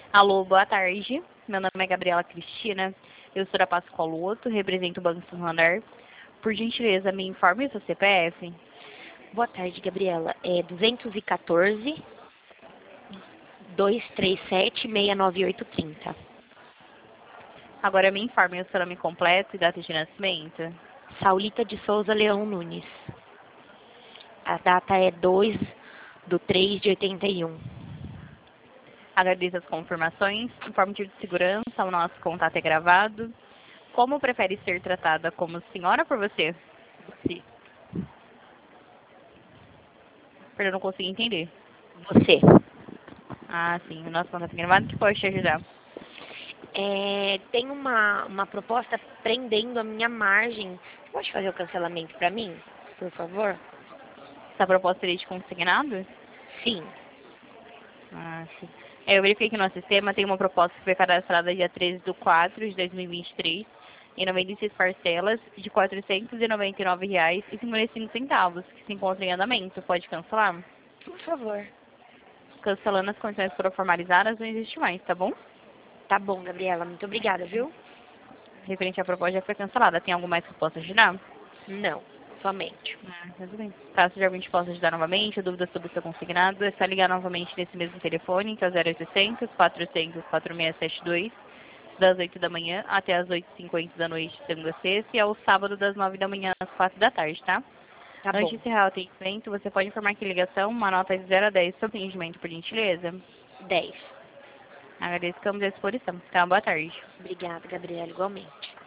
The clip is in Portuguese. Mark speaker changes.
Speaker 1: Alô, boa tarde. Meu nome é Gabriela Cristina. Eu sou da Pascoaloto, represento o Banco Santander. Por gentileza, me informe o seu CPF.
Speaker 2: Boa tarde, Gabriela. É 214 237 69830.
Speaker 1: Agora me informe o seu nome completo e data de nascimento.
Speaker 2: Saulita de Souza Leão Nunes. A data é 2/3/81.
Speaker 1: Agradeço as confirmações. Informe de segurança, o nosso contato é gravado. Como prefere ser tratada, como senhora ou por você?
Speaker 2: Você.
Speaker 1: Perdão, não consegui entender.
Speaker 2: Você.
Speaker 1: Ah, sim, o nosso contato é gravado, que pode te ajudar.
Speaker 2: Tem uma proposta prendendo a minha margem. Você pode fazer o cancelamento para mim, por favor?
Speaker 1: Essa proposta seria de consignado?
Speaker 2: Sim.
Speaker 1: Ah, sim. Eu verifiquei que no nosso sistema tem uma proposta que foi cadastrada dia 13/4/2023 em 96 parcelas de R$ 499,55, que se encontra em andamento. Pode cancelar?
Speaker 2: Por favor.
Speaker 1: Cancelando as condições foram formalizadas, não existe mais, tá bom?
Speaker 2: Tá bom, Gabriela. Muito obrigada, viu?
Speaker 1: Referente à proposta já foi cancelada. Tem algo mais que eu possa ajudar?
Speaker 2: Não, somente.
Speaker 1: Tudo bem. Caso de alguém te possa ajudar novamente, dúvidas sobre o seu consignado, é só ligar novamente nesse mesmo telefone, que é o 0800 400 4672, das 8 da manhã até as 8h50 da noite, segunda a sexta, e ao sábado, das 9 da manhã às 4 da tarde, tá?
Speaker 2: Tá
Speaker 1: Antes de
Speaker 2: bom.
Speaker 1: encerrar o atendimento, você pode informar que ligação, uma nota de 0 a 10 sobre o atendimento, por gentileza?
Speaker 2: 10.
Speaker 1: Agradeço, ficamos à disposição. Então, boa tarde.
Speaker 2: Obrigada, Gabriela, igualmente.